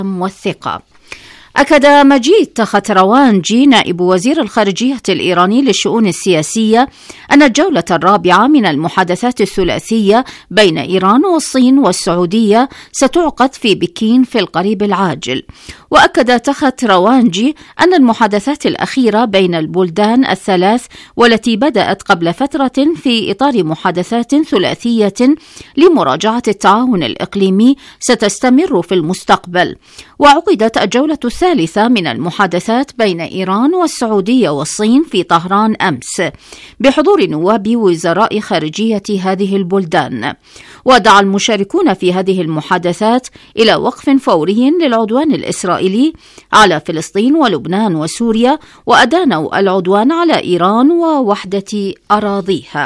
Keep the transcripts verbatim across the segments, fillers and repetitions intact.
والثقة. أكد مجيد تختروانجي نائب وزير الخارجية الإيراني للشؤون السياسية أن الجولة الرابعة من المحادثات الثلاثية بين إيران والصين والسعودية ستعقد في بكين في القريب العاجل. وأكد تختروانجي أن المحادثات الأخيرة بين البلدان الثلاث والتي بدأت قبل فترة في إطار محادثات ثلاثية لمراجعة التعاون الإقليمي ستستمر في المستقبل. وعقدت الجولة الثالثة من المحادثات بين إيران والسعودية والصين في طهران أمس بحضور نواب وزراء خارجية هذه البلدان. ودعا المشاركون في هذه المحادثات إلى وقف فوري للعدوان الإسرائيلي على فلسطين ولبنان وسوريا، وأدانوا العدوان على إيران ووحدة أراضيها.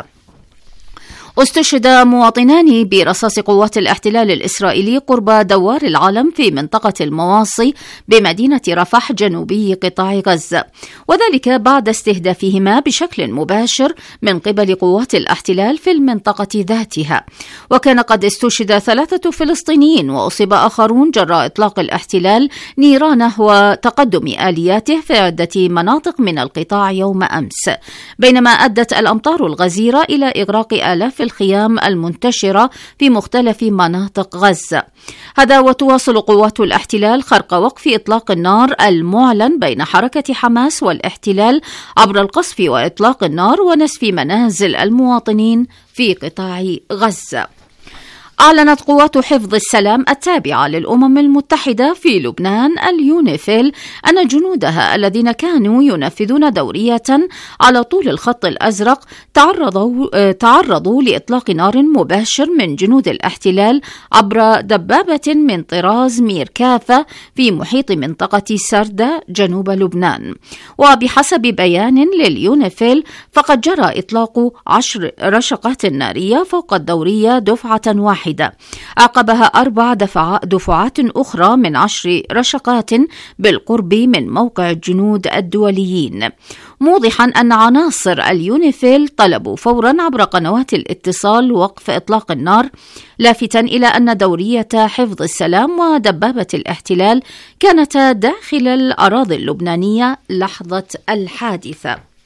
استشهد مواطنان برصاص قوات الاحتلال الإسرائيلي قرب دوار العالم في منطقة المواصي بمدينة رفح جنوبي قطاع غزة، وذلك بعد استهدافهما بشكل مباشر من قبل قوات الاحتلال في المنطقة ذاتها. وكان قد استشهد ثلاثة فلسطينيين وأصيب آخرون جراء إطلاق الاحتلال نيرانه وتقدم آلياته في عدة مناطق من القطاع يوم أمس، بينما أدت الأمطار الغزيرة إلى إغراق آلاف الخيام المنتشرة في مختلف مناطق غزة. هذا وتواصل قوات الاحتلال خرق وقف إطلاق النار المعلن بين حركة حماس والاحتلال عبر القصف وإطلاق النار ونسف منازل المواطنين في قطاع غزة. أعلنت قوات حفظ السلام التابعة للأمم المتحدة في لبنان اليونيفيل أن جنودها الذين كانوا ينفذون دورية على طول الخط الأزرق تعرضوا, تعرضوا لإطلاق نار مباشر من جنود الاحتلال عبر دبابة من طراز ميركافة في محيط منطقة سردة جنوب لبنان. وبحسب بيان لليونيفيل فقد جرى إطلاق عشر رشقات نارية فوق الدورية دفعة واحدة، عقبها أربع دفعات أخرى من عشر رشقات بالقرب من موقع الجنود الدوليين، موضحا أن عناصر اليونيفيل طلبوا فورا عبر قنوات الاتصال وقف إطلاق النار، لافتا إلى أن دورية حفظ السلام ودبابة الاحتلال كانتا داخل الأراضي اللبنانية لحظة الحادثة.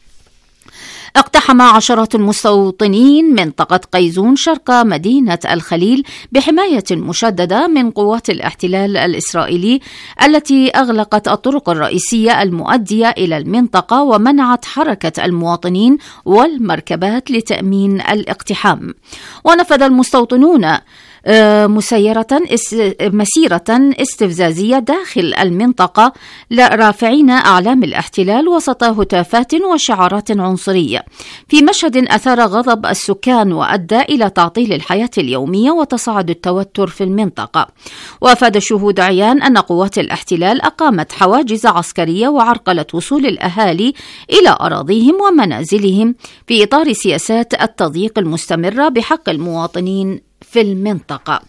اقتحم عشرات المستوطنين منطقة قيزون شرق مدينة الخليل بحماية مشددة من قوات الاحتلال الإسرائيلي التي أغلقت الطرق الرئيسية المؤدية إلى المنطقة ومنعت حركة المواطنين والمركبات لتأمين الاقتحام. ونفذ المستوطنون مسيرة مسيرة استفزازية داخل المنطقة رافعين أعلام الاحتلال وسط هتافات وشعارات عنصرية، في مشهد أثار غضب السكان وأدى إلى تعطيل الحياة اليومية وتصاعد التوتر في المنطقة. وأفاد الشهود عيان أن قوات الاحتلال أقامت حواجز عسكرية وعرقلت وصول الأهالي إلى أراضيهم ومنازلهم في إطار سياسات التضييق المستمرة بحق المواطنين في المنطقة.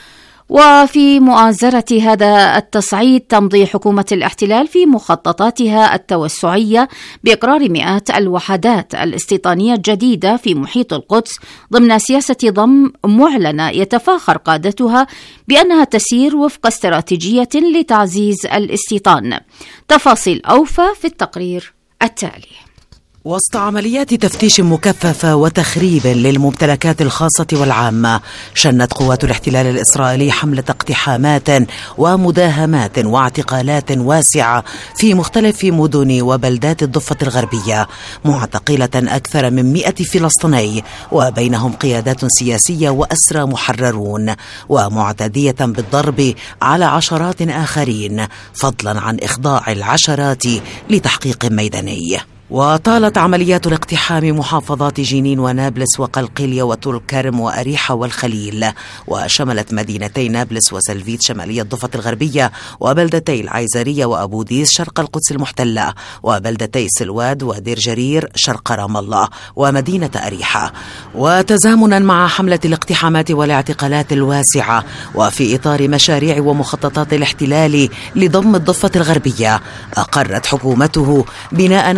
وفي مؤازرة هذا التصعيد تمضي حكومة الاحتلال في مخططاتها التوسعية بإقرار مئات الوحدات الاستيطانية الجديدة في محيط القدس ضمن سياسة ضم معلنة يتفاخر قادتها بأنها تسير وفق استراتيجية لتعزيز الاستيطان. تفاصيل أوفى في التقرير التالي. وسط عمليات تفتيش مكثفة وتخريب للممتلكات الخاصة والعامة، شنت قوات الاحتلال الإسرائيلي حملة اقتحامات ومداهمات واعتقالات واسعة في مختلف مدن وبلدات الضفة الغربية، معتقلة أكثر من مئة فلسطيني وبينهم قيادات سياسية وأسرى محررون، ومعتدية بالضرب على عشرات آخرين، فضلا عن إخضاع العشرات لتحقيق ميداني. وطالت عمليات الاقتحام محافظات جنين ونابلس وقلقيلية وطول كرم وأريحة والخليل، وشملت مدينتي نابلس وسلفيت شمالية الضفة الغربية، وبلدتي العيزرية وأبو ديس شرق القدس المحتلة، وبلدتي سلواد ودير جرير شرق رام الله، ومدينة أريحة. وتزامنا مع حملة الاقتحامات والاعتقالات الواسعة، وفي إطار مشاريع ومخططات الاحتلال لضم الضفة الغربية، أقرت حكومته بناء نحو ثمانية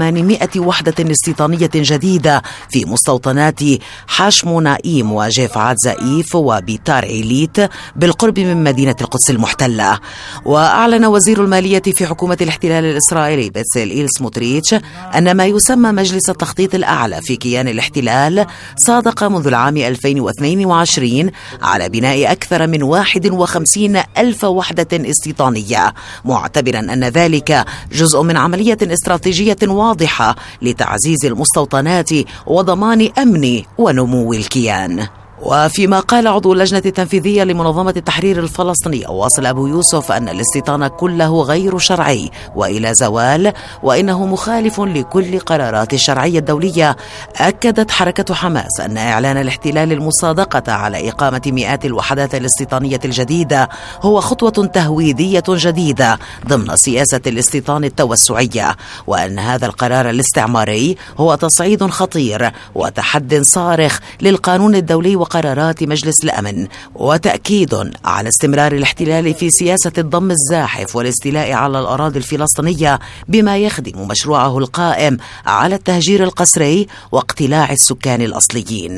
ثمانمائة وحدة استيطانية جديدة في مستوطنات حشمونائيم وجيفعات زائيف وبيتار عيليت بالقرب من مدينة القدس المحتلة. وأعلن وزير المالية في حكومة الاحتلال الإسرائيلي بتسلئيل سموتريتش أن ما يسمى مجلس التخطيط الأعلى في كيان الاحتلال صادق منذ العام ألفين واثنين وعشرين على بناء أكثر من واحد وخمسين ألف وحدة استيطانية، معتبرا أن ذلك جزء من عملية استراتيجية واضحة لتعزيز المستوطنات وضمان أمن ونمو الكيان. وفيما قال عضو اللجنة التنفيذية لمنظمة التحرير الفلسطينية واصل أبو يوسف أن الاستيطان كله غير شرعي وإلى زوال، وإنه مخالف لكل قرارات الشرعية الدولية، أكدت حركة حماس أن إعلان الاحتلال المصادقة على إقامة مئات الوحدات الاستيطانية الجديدة هو خطوة تهويدية جديدة ضمن سياسة الاستيطان التوسعية، وأن هذا القرار الاستعماري هو تصعيد خطير وتحد صارخ للقانون الدولي وقرارات مجلس الأمن، وتأكيد على استمرار الاحتلال في سياسة الضم الزاحف والاستيلاء على الأراضي الفلسطينية بما يخدم مشروعه القائم على التهجير القسري واقتلاع السكان الأصليين.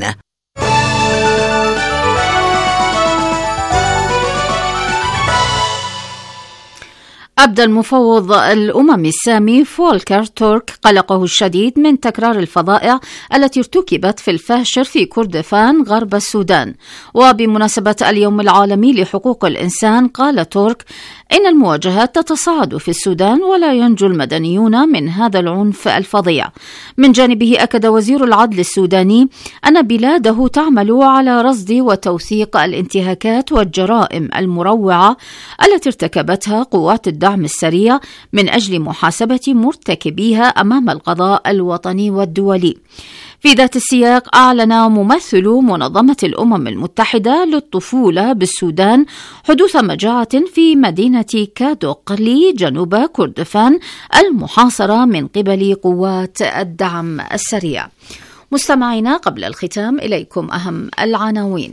أبدى المفوض الأممي السامي فولكر تورك قلقه الشديد من تكرار الفظائع التي ارتكبت في الفاشر في كردفان غرب السودان. وبمناسبة اليوم العالمي لحقوق الإنسان قال تورك إن المواجهات تتصاعد في السودان ولا ينجو المدنيون من هذا العنف الفظيع. من جانبه أكد وزير العدل السوداني أن بلاده تعمل على رصد وتوثيق الانتهاكات والجرائم المروعة التي ارتكبتها قوات الدعم السريع من أجل محاسبة مرتكبيها أمام القضاء الوطني والدولي. في ذات السياق أعلن ممثل منظمة الأمم المتحدة للطفولة بالسودان حدوث مجاعة في مدينة كادوقلي جنوب كردفان المحاصرة من قبل قوات الدعم السريع. مستمعينا، قبل الختام إليكم أهم العناوين.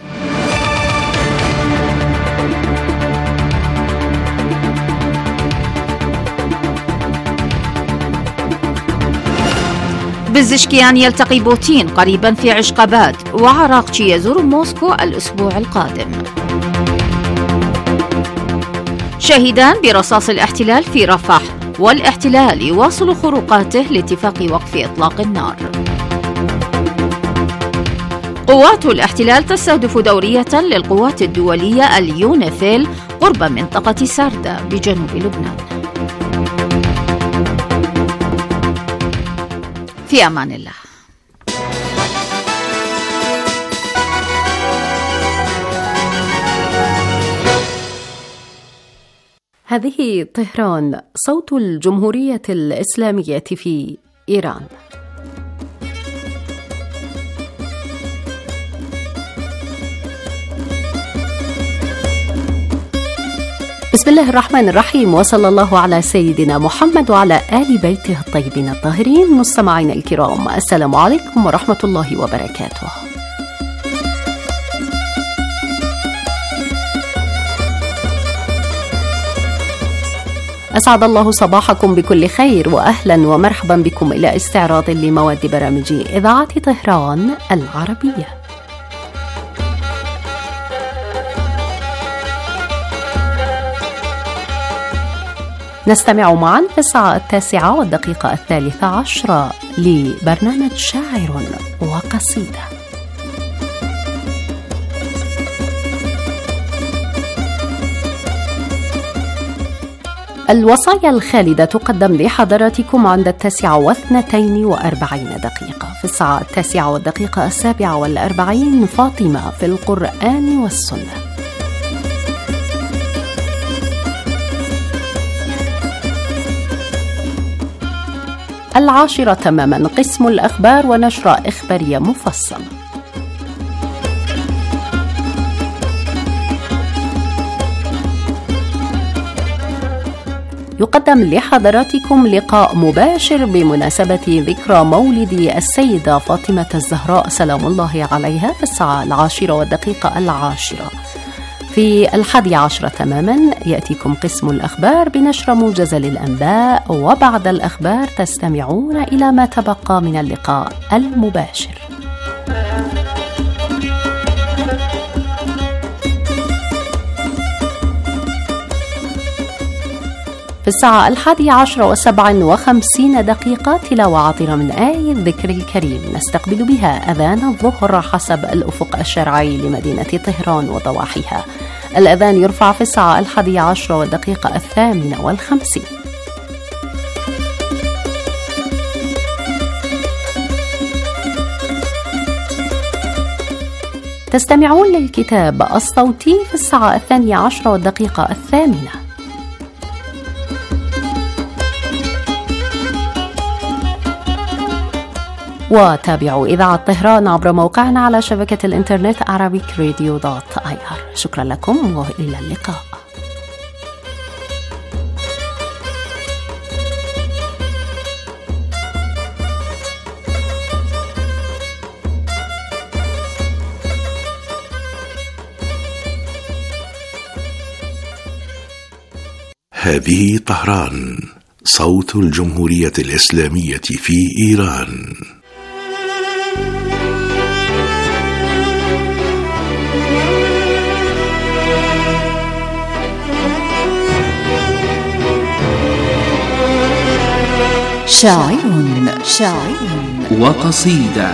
بزشكيان يلتقي بوتين قريبا في عشقباد، وعراقچي يزور موسكو الأسبوع القادم. شهيدان برصاص الاحتلال في رفح، والاحتلال يواصل خروقاته لاتفاق وقف إطلاق النار. قوات الاحتلال تستهدف دورية للقوات الدولية اليونيفيل قرب منطقة ساردة بجنوب لبنان. في أمان الله. هذه طهران، صوت الجمهورية الإسلامية في إيران. بسم الله الرحمن الرحيم، وصلى الله على سيدنا محمد وعلى آل بيته الطيبين الطاهرين. مستمعينا الكرام، السلام عليكم ورحمة الله وبركاته. أسعد الله صباحكم بكل خير، وأهلا ومرحبا بكم إلى استعراض لمواد برامج إذاعة طهران العربية. نستمع معا في الساعة التاسعة والدقيقة الثالثة عشرة لبرنامج شاعر وقصيدة. الوصايا الخالدة تقدم لحضراتكم عند التاسعة واثنتين وأربعين دقيقة. في الساعة التاسعة والدقيقة السابعة والأربعين فاطمة في القرآن والسنة. العاشرة تماما قسم الأخبار ونشرة إخبارية مفصلة. يقدم لحضراتكم لقاء مباشر بمناسبة ذكرى مولد السيدة فاطمة الزهراء سلام الله عليها في الساعة العاشرة والدقيقة العاشرة. في الحادي عشر تماما يأتيكم قسم الأخبار بنشر موجز للأنباء، وبعد الأخبار تستمعون إلى ما تبقى من اللقاء المباشر. في الساعة الحادية عشر وسبع وخمسين دقيقة تلاوة عطرة من آية الذكر الكريم نستقبل بها أذان الظهر حسب الأفق الشرعي لمدينة طهران وضواحيها. الأذان يرفع في الساعة الحادية عشر والدقيقة الثامنة والخمسين. تستمعون للكتاب الصوتي في الساعة الثانية عشر والدقيقة الثامنة. وتابعوا إذاعة طهران عبر موقعنا على شبكة الإنترنت arabic radio dot i r. شكرا لكم وإلى اللقاء. هذه طهران، صوت الجمهورية الإسلامية في إيران. شاعر شاعر وقصيدة.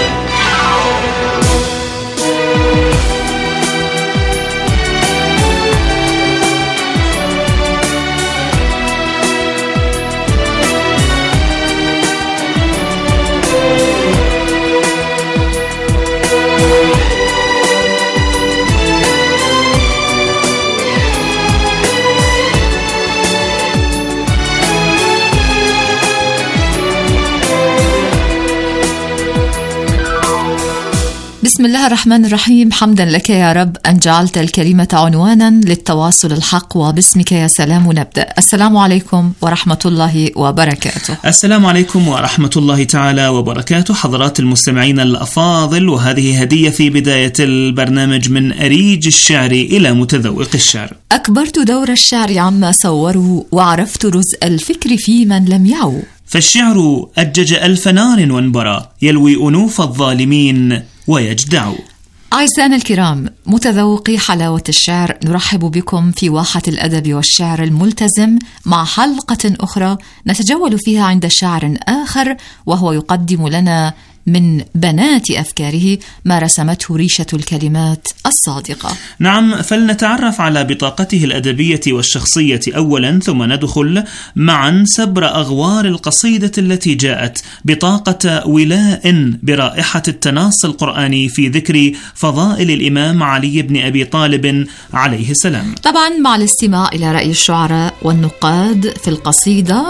بسم الله الرحمن الرحيم. حمدا لك يا رب أن جعلت الكلمة عنوانا للتواصل الحق، وباسمك يا سلام نبدأ. السلام عليكم ورحمة الله وبركاته. السلام عليكم ورحمة الله تعالى وبركاته حضرات المستمعين الأفاضل، وهذه هدية في بداية البرنامج من أريج الشعر إلى متذوق الشعر. أكبرت دور الشعر عما صوروا، وعرفت رزء الفكر في من لم يعو. فالشعر أجج ألف نار وانبرى، يلوي أنوف الظالمين ويجدع. أعزائنا الكرام متذوقي حلاوة الشعر، نرحب بكم في واحة الأدب والشعر الملتزم مع حلقة أخرى نتجول فيها عند شاعر آخر، وهو يقدم لنا من بنات أفكاره ما رسمته ريشة الكلمات الصادقة. نعم، فلنتعرف على بطاقته الأدبية والشخصية أولا، ثم ندخل معا سبر أغوار القصيدة التي جاءت بطاقة ولاء برائحة التناص القرآني في ذكر فضائل الإمام علي بن أبي طالب عليه السلام. طبعا مع الاستماع إلى رأي الشعراء والنقاد في القصيدة.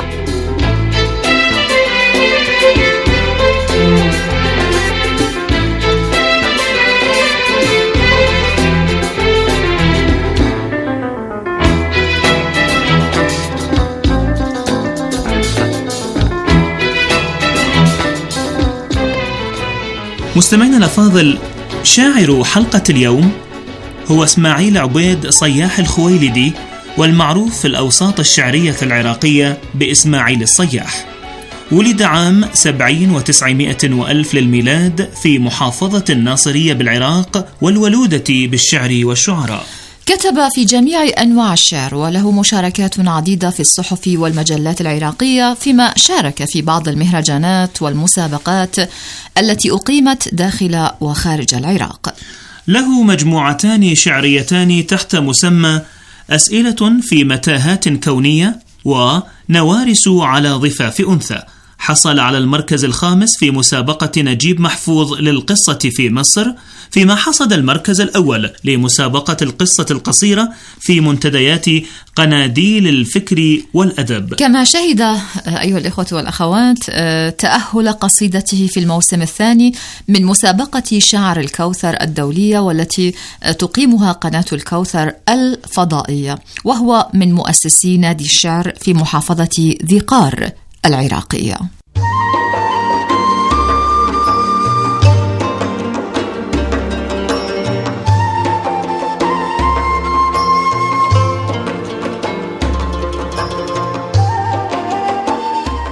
مستمعينا الأفاضل، شاعر حلقة اليوم هو إسماعيل عبيد صياح الخويلدي، والمعروف في الأوساط الشعرية العراقية بإسماعيل الصياح. ولد عام سبعين وتسعمائة وألف للميلاد في محافظة الناصرية بالعراق، والولودة بالشعر والشعراء. كتب في جميع أنواع الشعر، وله مشاركات عديدة في الصحف والمجلات العراقية، فيما شارك في بعض المهرجانات والمسابقات التي أقيمت داخل وخارج العراق. له مجموعتان شعريتان تحت مسمى أسئلة في متاهات كونية ونوارس على ضفاف أنثى. حصل على المركز الخامس في مسابقة نجيب محفوظ للقصة في مصر، فيما حصد المركز الأول لمسابقة القصة القصيرة في منتديات قناديل الفكر والأدب. كما شهد أيها الإخوة والأخوات تأهل قصيدته في الموسم الثاني من مسابقة شعر الكوثر الدولية، والتي تقيمها قناة الكوثر الفضائية، وهو من مؤسسي نادي الشعر في محافظة ذي قار العراقية.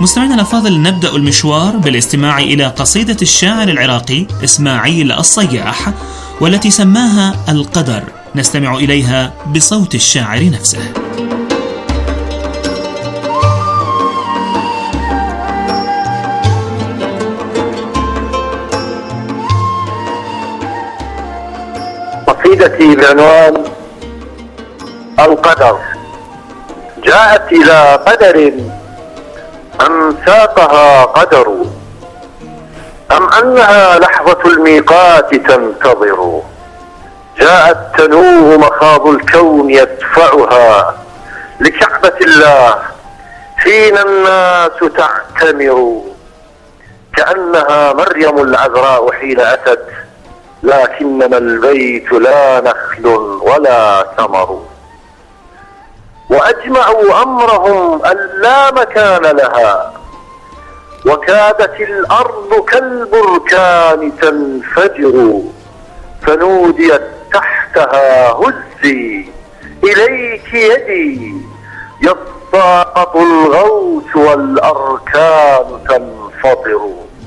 مستمعينا الأفاضل، نبدأ المشوار بالاستماع إلى قصيدة الشاعر العراقي إسماعيل الصياح والتي سماها القدر، نستمع إليها بصوت الشاعر نفسه. قصيدتي بعنوان القدر. جاءت إلى قدر أم ساقها قدر، أم أنها لحظة الميقات تنتظر. جاءت تنوء مخاض الكون يدفعها لكعبة الله حين الناس تعتمر. كأنها مريم العذراء حين أتت، لكنما البيت لا نخل ولا ثمر. وأجمعوا أمرهم أن لا مكان لها، وكادت الأرض كالبركان تنفجر. فنوديت تحتها هزي إليك يدي، يتساقط الغوث والأركان تنفطر.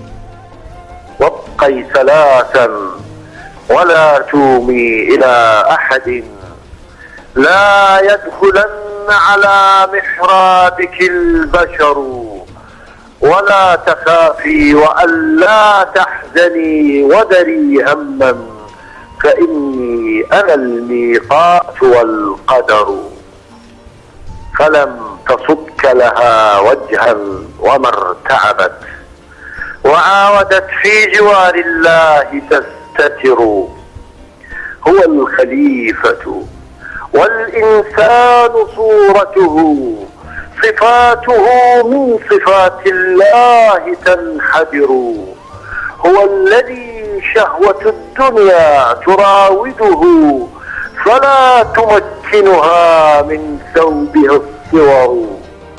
وابقي ثلاثا ولا تومي إلى أحد، لا يدخلن على محرابك البشر. ولا تخافي وأن لا تحزني ودري هما، فإني أنا الميقات والقدر. فلم تصبك لها وجها وما ارتعبت، وعاودت في جوار الله تستتر. هو الخليفة والإنسان صورته، صفاته من صفات الله تنحدر. هو الذي شهوة الدنيا تراوده، فلا تمكنها من ثوبه الصور.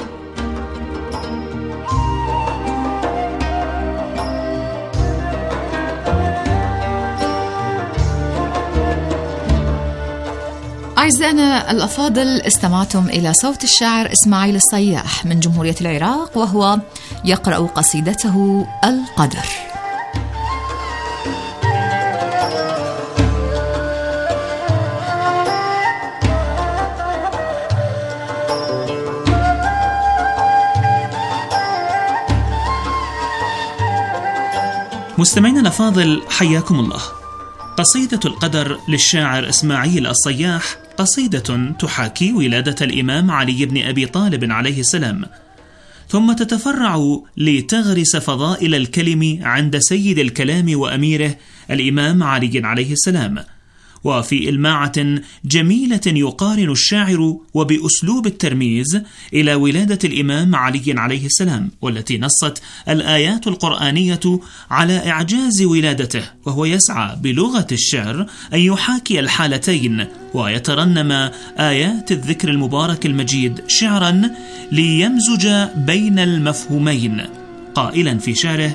أعزائنا الأفاضل، استمعتم إلى صوت الشاعر إسماعيل الصياح من جمهورية العراق وهو يقرأ قصيدته القدر. مستمعينا الأفاضل، حياكم الله. قصيدة القدر للشاعر إسماعيل الصياح قصيدة تحاكي ولادة الإمام علي بن أبي طالب عليه السلام، ثم تتفرع لتغرس فضائل الكلم عند سيد الكلام وأميره الإمام علي عليه السلام. وفي إلماعة جميلة يقارن الشاعر وبأسلوب الترميز إلى ولادة الإمام علي عليه السلام، والتي نصت الآيات القرآنية على إعجاز ولادته، وهو يسعى بلغة الشعر أن يحاكي الحالتين ويترنم آيات الذكر المبارك المجيد شعرا ليمزج بين المفهومين، قائلا في شعره: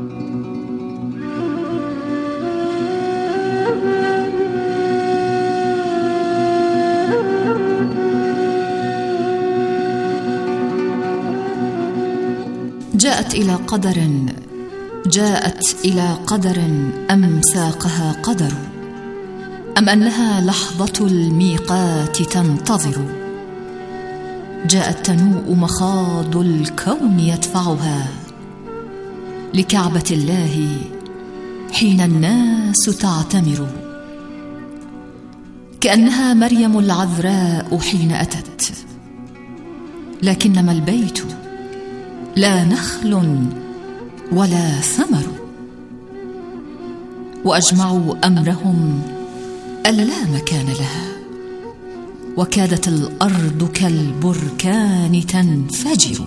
جاءت إلى قدر جاءت إلى قدر أم ساقها قدر، أم أنها لحظة الميقات تنتظر. جاءت تنوء مخاض الكون يدفعها لكعبة الله حين الناس تعتمر. كأنها مريم العذراء حين أتت، لكنما البيت لا نخل ولا ثمر. وأجمعوا أمرهم ألا مكان لها، وكادت الأرض كالبركان تنفجر.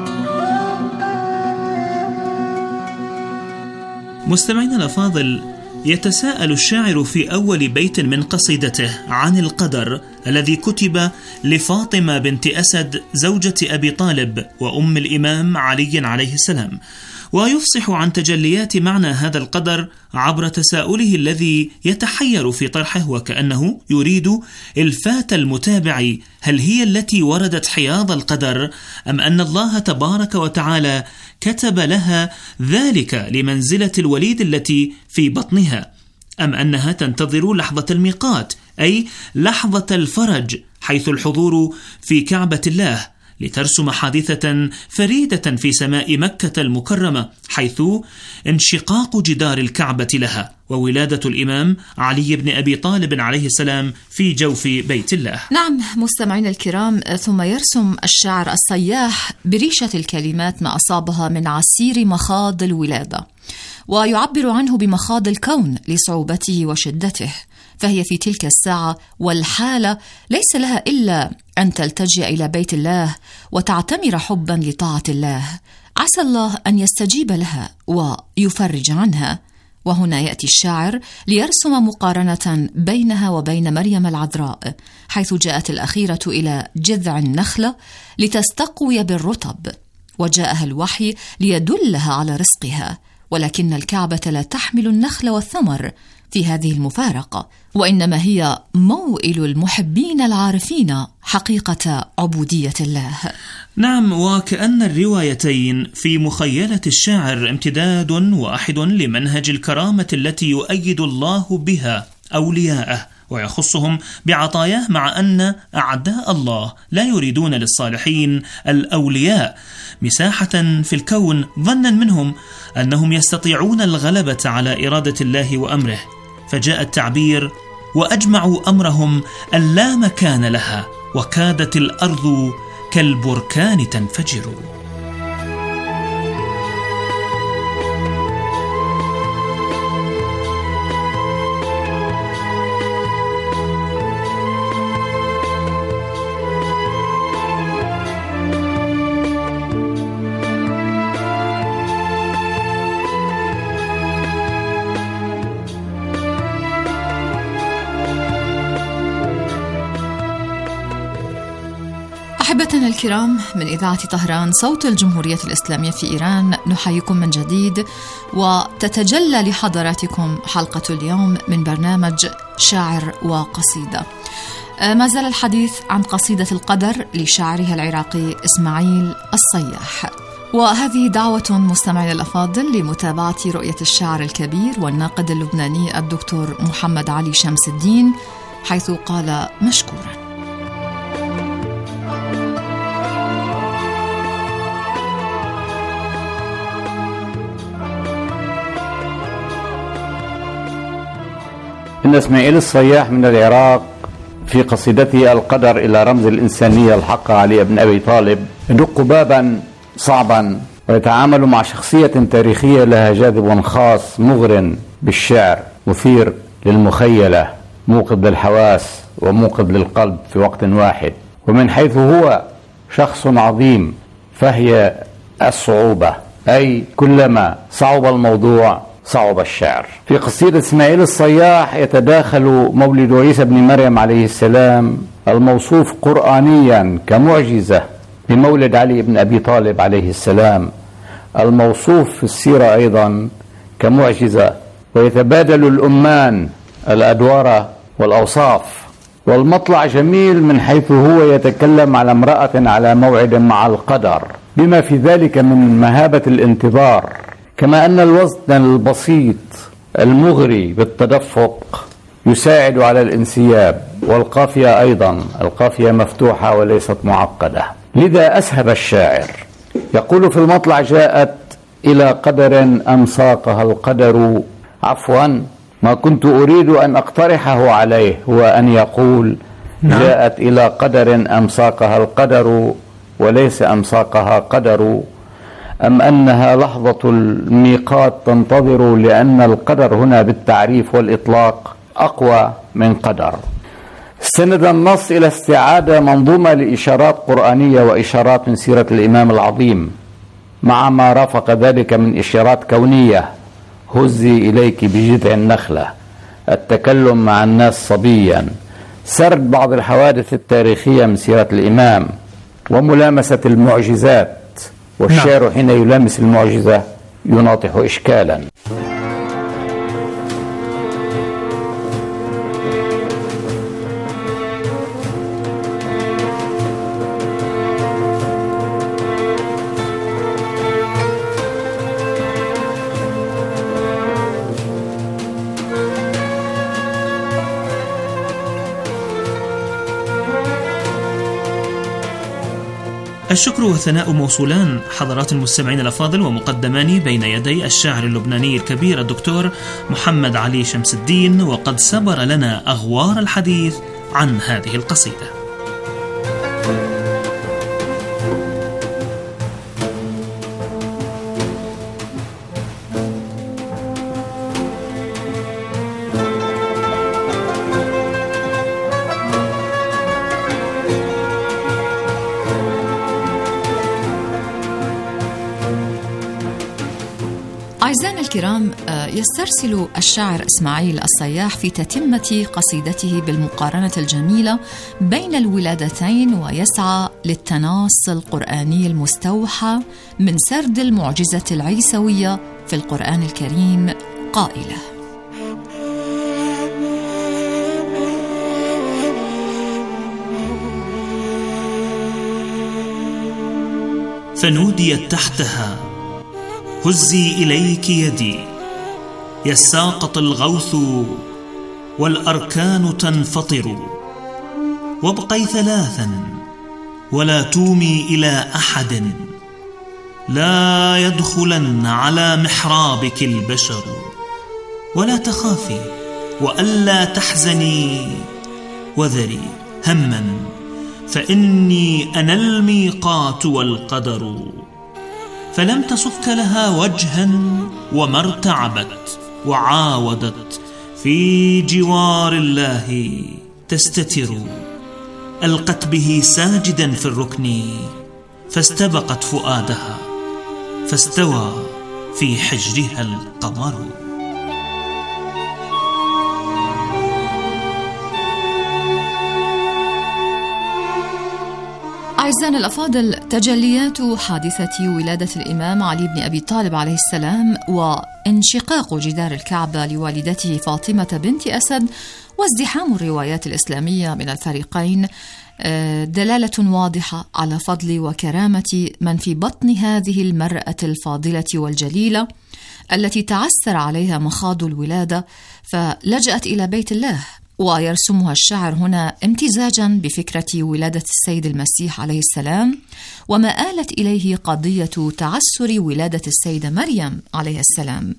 مستمعينا الأفاضل، يتساءل الشاعر في أول بيت من قصيدته عن القدر الذي كتب لفاطمة بنت أسد زوجة أبي طالب وأم الإمام علي عليه السلام، ويفصح عن تجليات معنى هذا القدر عبر تساؤله الذي يتحير في طرحه، وكأنه يريد إلفات المتابع: هل هي التي وردت حياض القدر، أم أن الله تبارك وتعالى كتب لها ذلك لمنزلة الوليد التي في بطنها، أم أنها تنتظر لحظة الميقات، أي لحظة الفرج، حيث الحضور في كعبة الله، لترسم حادثة فريدة في سماء مكة المكرمة، حيث انشقاق جدار الكعبة لها، وولادة الإمام علي بن أبي طالب عليه السلام في جوف بيت الله. نعم مستمعينا الكرام، ثم يرسم الشاعر الصياح بريشة الكلمات ما أصابها من عسير مخاض الولادة، ويعبر عنه بمخاض الكون لصعوبته وشدته، فهي في تلك الساعة والحالة ليس لها إلا أن تلتجئ إلى بيت الله وتعتمر حبا لطاعة الله، عسى الله أن يستجيب لها ويفرج عنها. وهنا يأتي الشاعر ليرسم مقارنة بينها وبين مريم العذراء، حيث جاءت الأخيرة إلى جذع النخلة لتستقوي بالرطب، وجاءها الوحي ليدلها على رزقها، ولكن الكعبة لا تحمل النخل والثمر في هذه المفارقة، وإنما هي موئل المحبين العارفين حقيقة عبودية الله. نعم، وكأن الروايتين في مخيلة الشاعر امتداد واحد لمنهج الكرامة التي يؤيد الله بها أولياءه ويخصهم بعطاياه، مع أن أعداء الله لا يريدون للصالحين الأولياء مساحة في الكون، ظنا منهم أنهم يستطيعون الغلبة على إرادة الله وأمره، فجاء التعبير: وأجمعوا أمرهم أن لا مكان لها، وكادت الأرض كالبركان تنفجر. أحبتنا الكرام، من إذاعة طهران صوت الجمهورية الإسلامية في إيران نحييكم من جديد، وتتجلى لحضراتكم حلقة اليوم من برنامج شاعر وقصيدة. ما زال الحديث عن قصيدة القدر لشاعرها العراقي إسماعيل الصياح، وهذه دعوة مستمعي الأفاضل لمتابعة رؤية الشاعر الكبير والناقد اللبناني الدكتور محمد علي شمس الدين، حيث قال مشكورا: إن إسماعيل الصياح من العراق في قصيدته القدر إلى رمز الإنسانية الحق علي بن أبي طالب يدق بابا صعبا ويتعامل مع شخصية تاريخية لها جاذب خاص مغر بالشعر، مثير للمخيلة، موقظ للحواس وموقظ للقلب في وقت واحد. ومن حيث هو شخص عظيم فهي الصعوبة، أي كلما صعب الموضوع صعب الشعر. في قصيدة إسماعيل الصياح يتداخل مولد عيسى بن مريم عليه السلام الموصوف قرآنيا كمعجزة بمولد علي بن أبي طالب عليه السلام الموصوف في السيرة أيضا كمعجزة، ويتبادل الأمان الأدوار والأوصاف. والمطلع جميل من حيث هو يتكلم على امرأة على موعد مع القدر، بما في ذلك من مهابة الانتظار، كما أن الوزن البسيط المغري بالتدفق يساعد على الانسياب، والقافية أيضا القافية مفتوحة وليست معقدة. لذا أسهب الشاعر يقول في المطلع: جاءت إلى قدر أمساقها القدر، عفوا ما كنت أريد أن أقترحه عليه هو أن يقول جاءت إلى قدر أمساقها القدر وليس أمساقها قدر، أم أنها لحظة الميقات تنتظر، لأن القدر هنا بالتعريف والإطلاق أقوى من قدر. استند النص إلى استعادة منظومة لإشارات قرآنية وإشارات من سيرة الإمام العظيم، مع ما رافق ذلك من إشارات كونية هزي إليك بجذع النخلة، التكلم مع الناس صبيا، سرد بعض الحوادث التاريخية من سيرة الإمام، وملامسة المعجزات، والشاعر حين يلامس المعجزة يناطح إشكالا. الشكر والثناء موصولان حضرات المستمعين الأفاضل، ومقدمان بين يدي الشاعر اللبناني الكبير الدكتور محمد علي شمس الدين، وقد سبر لنا أغوار الحديث عن هذه القصيدة. أعزائنا الكرام، يسترسل الشاعر إسماعيل الصياح في تتمة قصيدته بالمقارنة الجميلة بين الولادتين، ويسعى للتناص القرآني المستوحى من سرد المعجزة العيسوية في القرآن الكريم قائلة: فنوديت تحتها هزي إليك يدي، يساقط الغوث والأركان تنفطر، وابقي ثلاثا ولا تومي إلى أحد، لا يدخلن على محرابك البشر، ولا تخافي وألا تحزني وذري هما، فإني أنا الميقات والقدر. فلم تصفك لها وجها وما ارتعبت، وعاودت في جوار الله تستتر، ألقت به ساجدا في الركن، فاستبقت فؤادها فاستوى في حجرها القمر. أعزائنا الأفاضل، تجليات حادثة ولادة الإمام علي بن أبي طالب عليه السلام وانشقاق جدار الكعبة لوالدته فاطمة بنت أسد وازدحام الروايات الإسلامية من الفريقين دلالة واضحة على فضل وكرامة من في بطن هذه المرأة الفاضلة والجليلة التي تعثر عليها مخاض الولادة فلجأت إلى بيت الله. ويرسمها الشاعر هنا امتزاجا بفكرة ولادة السيد المسيح عليه السلام، وما آلت إليه قضية تعسر ولادة السيدة مريم عليه السلام،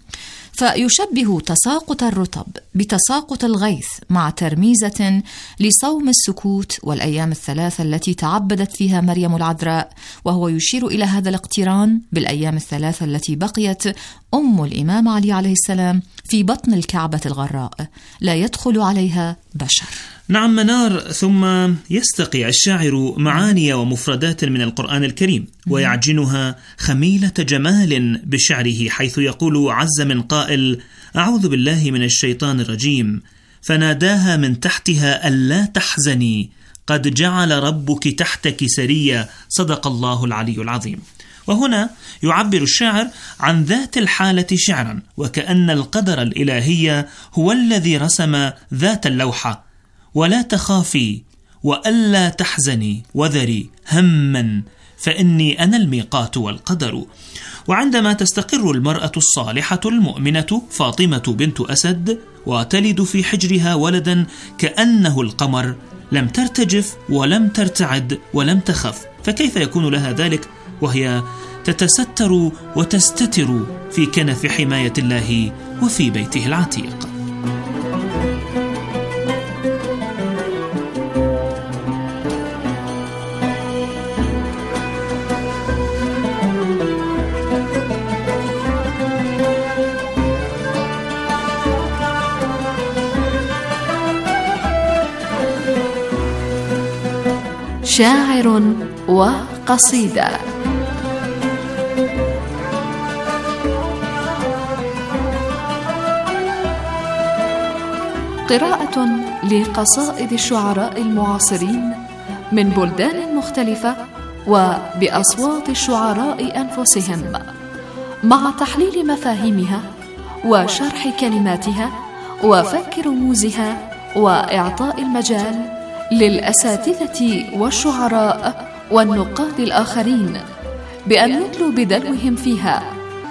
فيشبه تساقط الرطب بتساقط الغيث مع ترميزة لصوم السكوت والأيام الثلاثة التي تعبدت فيها مريم العذراء، وهو يشير إلى هذا الاقتران بالأيام الثلاثة التي بقيت أم الإمام علي عليه السلام في بطن الكعبة الغراء لا يدخل عليها بشر. نعم منار. ثم يستقي الشاعر معاني ومفردات من القرآن الكريم ويعجنها خميلة جمال بشعره، حيث يقول عز من قائل: أعوذ بالله من الشيطان الرجيم، فناداها من تحتها ألا تحزني قد جعل ربك تحتك سريا، صدق الله العلي العظيم. وهنا يعبر الشاعر عن ذات الحالة شعرا، وكأن القدر الإلهي هو الذي رسم ذات اللوحة: ولا تخافي وألا تحزني وذري هما، فإني أنا الميقات والقدر. وعندما تستقر المرأة الصالحة المؤمنة فاطمة بنت أسد وتلد في حجرها ولدا كأنه القمر، لم ترتجف ولم ترتعد ولم تخف، فكيف يكون لها ذلك وهي تتستر وتستتر في كنف حماية الله وفي بيته العتيق؟ شاعر وقصيدة. قراءة لقصائد الشعراء المعاصرين من بلدان مختلفة وبأصوات الشعراء أنفسهم، مع تحليل مفاهيمها وشرح كلماتها وفك رموزها وإعطاء المجال للأساتذة والشعراء والنقاد الآخرين بأن يدلوا بدلوهم فيها.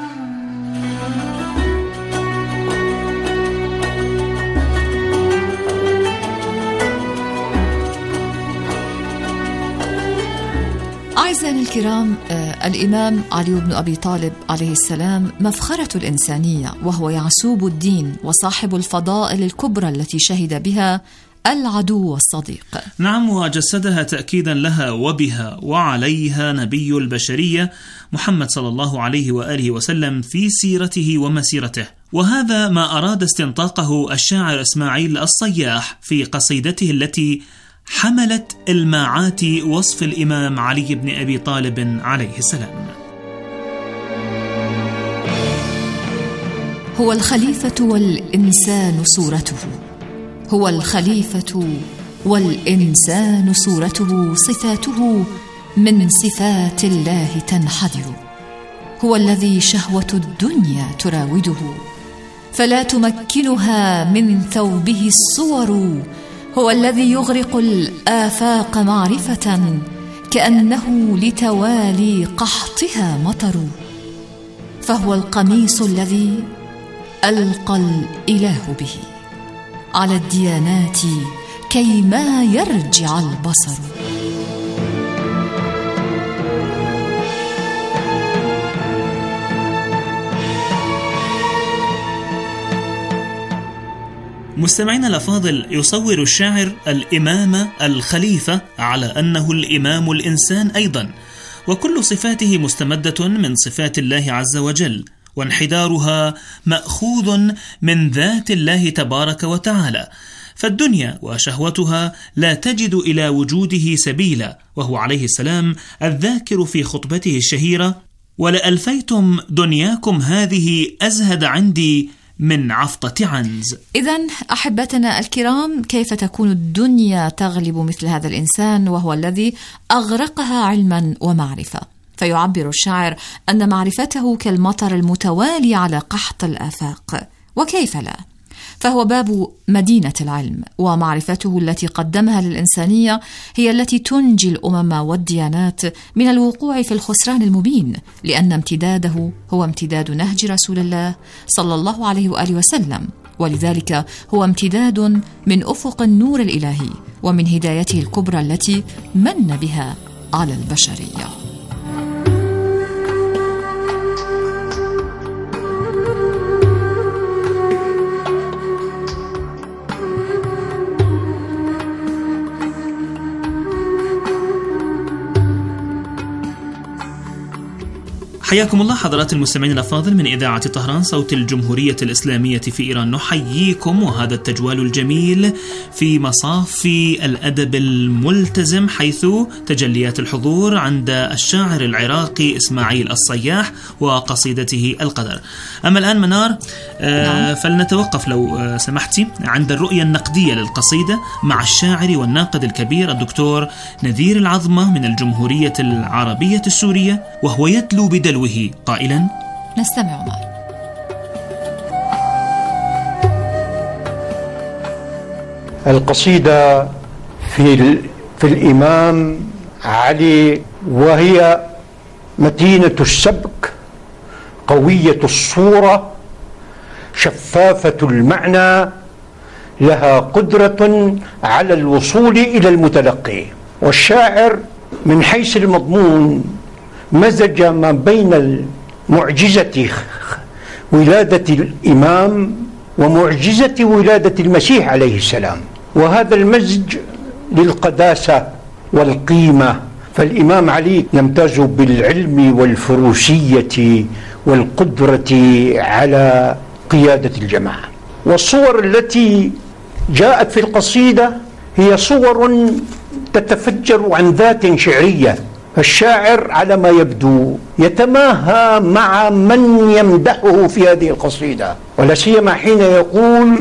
أعزائنا الكرام، آه الإمام علي بن أبي طالب عليه السلام مفخرة الإنسانية، وهو يعسوب الدين وصاحب الفضائل الكبرى التي شهد بها العدو والصديق. نعم، وجسدها تأكيدا لها وبها وعليها نبي البشرية محمد صلى الله عليه وآله وسلم في سيرته ومسيرته. وهذا ما أراد استنطاقه الشاعر إسماعيل الصياح في قصيدته التي حملت الماعات وصف الإمام علي بن أبي طالب عليه السلام. هو الخليفة والإنسان صورته، هو الخليفة والإنسان صورته، صفاته من صفات الله تنحدر. هو الذي شهوة الدنيا تراوده، فلا تمكنها من ثوبه الصور. هو الذي يغرق الآفاق معرفة، كأنه لتوالي قحطها مطر. فهو القميص الذي ألقى الإله به على الديانات كيما يرجع البصر. مستمعينا الأفاضل، يصور الشاعر الإمام الخليفة على أنه الإمام الإنسان أيضا، وكل صفاته مستمدة من صفات الله عز وجل، وانحدارها مأخوذ من ذات الله تبارك وتعالى. فالدنيا وشهوتها لا تجد إلى وجوده سبيلا، وهو عليه السلام الذاكر في خطبته الشهيرة: ولألفيتم دنياكم هذه أزهد عندي من عفطة عنز. إذن أحبتنا الكرام، كيف تكون الدنيا تغلب مثل هذا الإنسان وهو الذي أغرقها علما ومعرفة؟ فيعبر الشاعر أن معرفته كالمطر المتوالي على قحط الآفاق، وكيف لا؟ فهو باب مدينة العلم، ومعرفته التي قدمها للإنسانية هي التي تنجي الأمم والديانات من الوقوع في الخسران المبين، لأن امتداده هو امتداد نهج رسول الله صلى الله عليه وآله وسلم، ولذلك هو امتداد من أفق النور الإلهي ومن هدايته الكبرى التي من بها على البشرية. حياكم الله حضرات المستمعين الأفاضل من إذاعة طهران صوت الجمهورية الإسلامية في إيران. نحييكم وهذا التجوال الجميل في مصاف الأدب الملتزم، حيث تجليات الحضور عند الشاعر العراقي إسماعيل الصياح وقصيدته القدر. أما الآن منار، آه فلنتوقف لو آه سمحتي عند الرؤية النقدية للقصيدة مع الشاعر والناقد الكبير الدكتور نذير العظمة من الجمهورية العربية السورية، وهو يتلو بدلو قائلا: نستمع معا. القصيدة في في الإمام علي، وهي متينة السبك، قوية الصورة، شفافة المعنى، لها قدرة على الوصول إلى المتلقي. والشاعر من حيث المضمون مزج ما بين معجزة ولادة الإمام ومعجزة ولادة المسيح عليه السلام، وهذا المزج للقداسة والقيمة. فالإمام علي يمتاز بالعلم والفروسية والقدرة على قيادة الجماعة. والصور التي جاءت في القصيدة هي صور تتفجر عن ذات شعرية. الشاعر على ما يبدو يتماهى مع من يمدحه في هذه القصيدة، ولا سيما حين يقول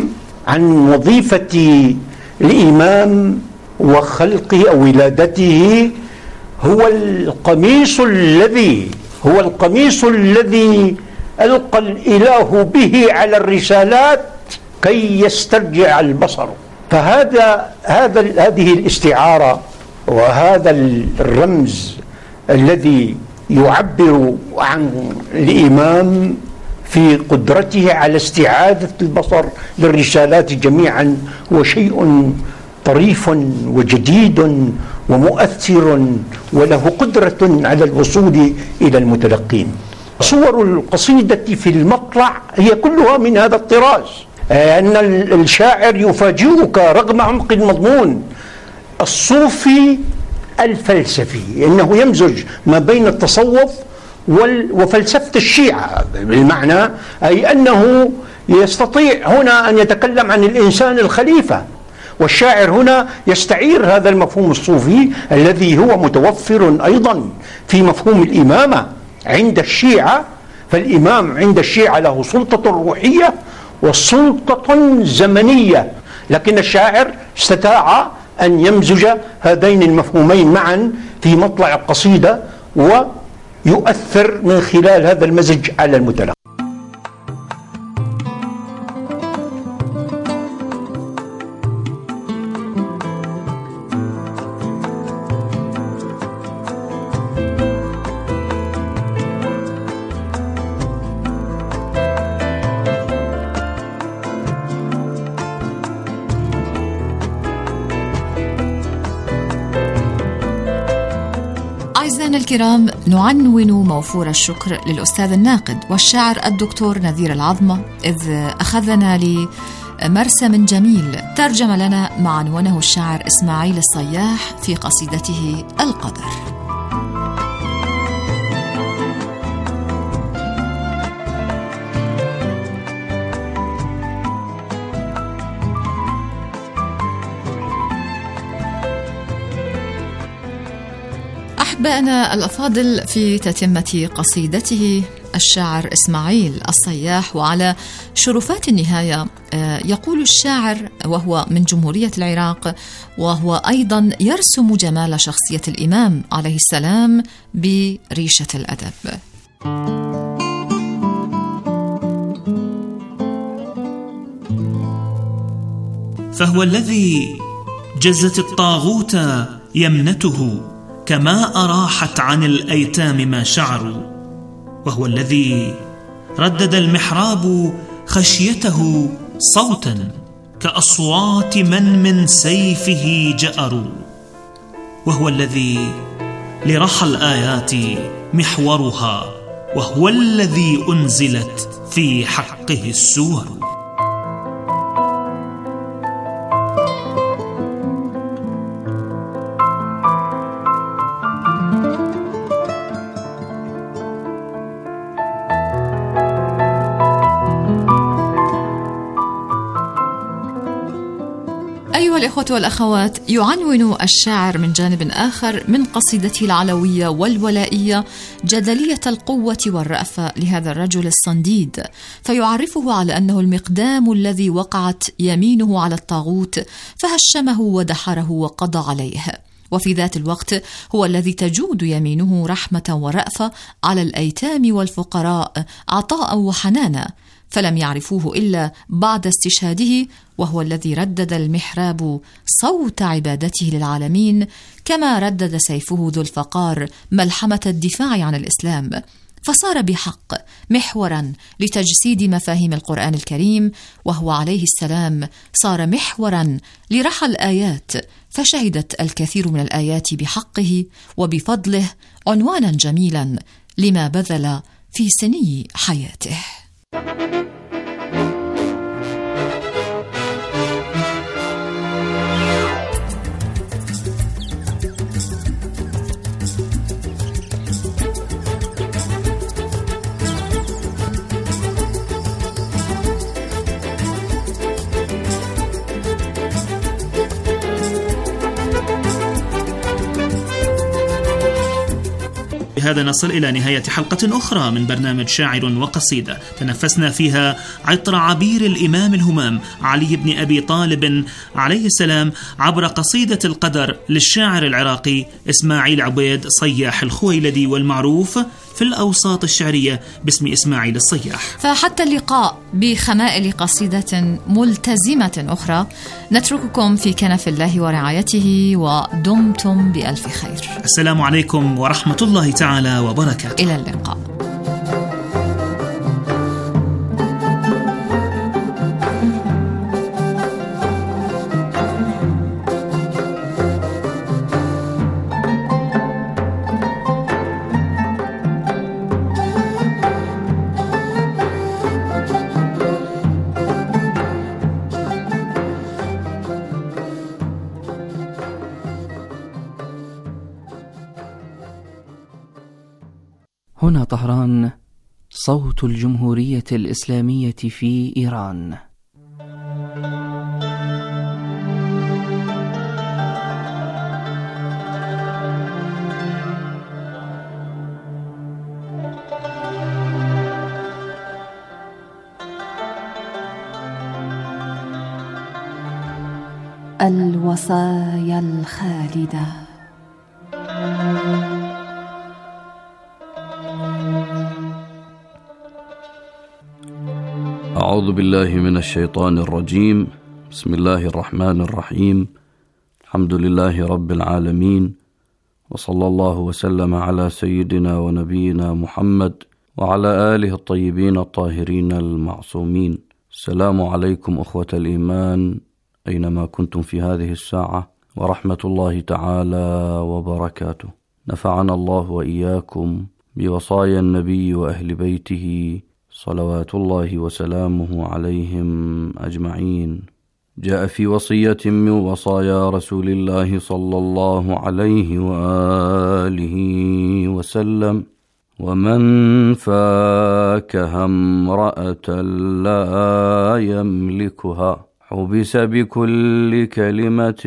عن وظيفة الإمام وخلقه أو ولادته هو القميص الذي هو القميص الذي ألقى الإله به على الرسالات كي يسترجع البصر. فهذا هذا هذه الاستعارة وهذا الرمز الذي يعبر عن الإمام في قدرته على استعادة البصر للرسالات جميعا هو شيء طريف وجديد ومؤثر وله قدرة على الوصول إلى المتلقين. صور القصيدة في المطلع هي كلها من هذا الطراز، أن الشاعر يفاجئك رغم عمق المضمون الصوفي الفلسفي، أنه يمزج ما بين التصوف وفلسفة الشيعة، بالمعنى أي أنه يستطيع هنا أن يتكلم عن الإنسان الخليفة، والشاعر هنا يستعير هذا المفهوم الصوفي الذي هو متوفر أيضا في مفهوم الإمامة عند الشيعة. فالإمام عند الشيعة له سلطة روحية وسلطة زمنية، لكن الشاعر استطاع أن يمزج هذين المفهومين معا في مطلع القصيدة ويؤثر من خلال هذا المزج على المتلقي. أعزائنا الكرام، نعنون موفور الشكر للأستاذ الناقد والشاعر الدكتور نذير العظمة، إذ أخذنا لمرسم جميل ترجم لنا ما عنونه الشاعر إسماعيل الصياح في قصيدته القدر. أحبائنا الأفاضل، في تتمة قصيدته الشاعر إسماعيل الصياح وعلى شرفات النهاية يقول الشاعر وهو من جمهورية العراق، وهو أيضا يرسم جمال شخصية الإمام عليه السلام بريشة الأدب. فهو الذي جزت الطاغوت يمنته كما أراحت عن الأيتام ما شعروا، وهو الذي ردد المحراب خشيته صوتا كأصوات من من سيفه جأروا، وهو الذي لرحى الآيات محورها، وهو الذي أنزلت في حقه السور. أيها الإخوة والأخوات، يعنون الشاعر من جانب آخر من قصيدته العلوية والولائية جدلية القوة والرأفة لهذا الرجل الصنديد، فيعرفه على أنه المقدام الذي وقعت يمينه على الطاغوت فهشمه ودحره وقضى عليه، وفي ذات الوقت هو الذي تجود يمينه رحمة ورأفة على الأيتام والفقراء عطاء وحنانا، فلم يعرفوه إلا بعد استشهاده، وهو الذي ردد المحراب صوت عبادته للعالمين، كما ردد سيفه ذو الفقار ملحمة الدفاع عن الإسلام، فصار بحق محورا لتجسيد مفاهيم القرآن الكريم، وهو عليه السلام صار محورا لرحى الآيات، فشهدت الكثير من الآيات بحقه وبفضله عنوانا جميلا لما بذل في سني حياته. بهذا نصل إلى نهاية حلقة أخرى من برنامج شاعر وقصيدة، تنفسنا فيها عطر عبير الإمام الهمام علي بن أبي طالب عليه السلام عبر قصيدة القدر للشاعر العراقي إسماعيل عبيد صياح الخويلدي، والمعروف في الأوساط الشعرية باسم إسماعيل الصياح. فحتى اللقاء بخمائل قصيدة ملتزمة أخرى، نترككم في كنف الله ورعايته، ودمتم بألف خير. السلام عليكم ورحمة الله تعالى وبركاته. إلى اللقاء. هنا طهران، صوت الجمهورية الإسلامية في إيران. الوصايا الخالدة. أعوذ بالله من الشيطان الرجيم. بسم الله الرحمن الرحيم. الحمد لله رب العالمين، وصلى الله وسلم على سيدنا ونبينا محمد وعلى آله الطيبين الطاهرين المعصومين. السلام عليكم أخوة الإيمان أينما كنتم في هذه الساعة، ورحمة الله تعالى وبركاته. نفعنا الله وإياكم بوصايا النبي وأهل بيته صلوات الله وسلامه عليهم أجمعين. جاء في وصية من وصايا رسول الله صلى الله عليه وآله وسلم: ومن فاكه امرأة لا يملكها حبس بكل كلمة